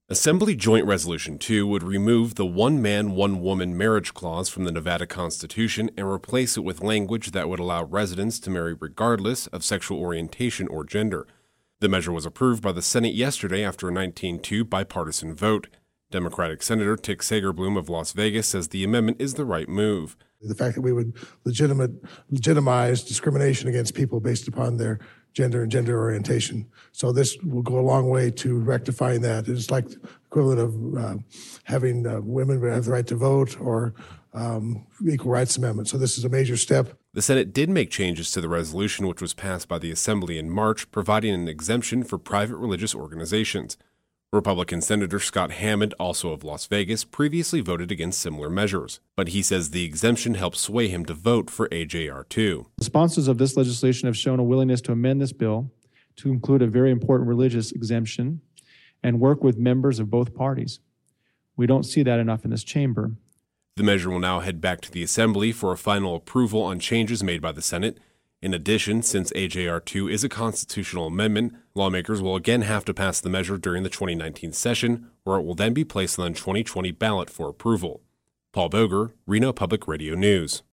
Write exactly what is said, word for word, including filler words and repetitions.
Assembly Joint Resolution two would remove the one-man, one-woman marriage clause from the Nevada Constitution and replace it with language that would allow residents to marry regardless of sexual orientation or gender. The measure was approved by the Senate yesterday after a nineteen two bipartisan vote. Democratic Senator Tick Sagerbloom of Las Vegas says the amendment is the right move. The fact that we would legitimate, legitimize discrimination against people based upon their gender and gender orientation. So this will go a long way to rectifying that. It's like the equivalent of uh, having uh, women have the right to vote or um, equal rights amendment. So this is a major step. The Senate did make changes to the resolution, which was passed by the Assembly in March, providing an exemption for private religious organizations. Republican Senator Scott Hammond, also of Las Vegas, previously voted against similar measures, but he says the exemption helped sway him to vote for A J R two. The sponsors of this legislation have shown a willingness to amend this bill to include a very important religious exemption and work with members of both parties. We don't see that enough in this chamber. The measure will now head back to the Assembly for a final approval on changes made by the Senate. In addition, since A J R two is a constitutional amendment, lawmakers will again have to pass the measure during the twenty nineteen session, where it will then be placed on the twenty twenty ballot for approval. Paul Boger, Reno Public Radio News.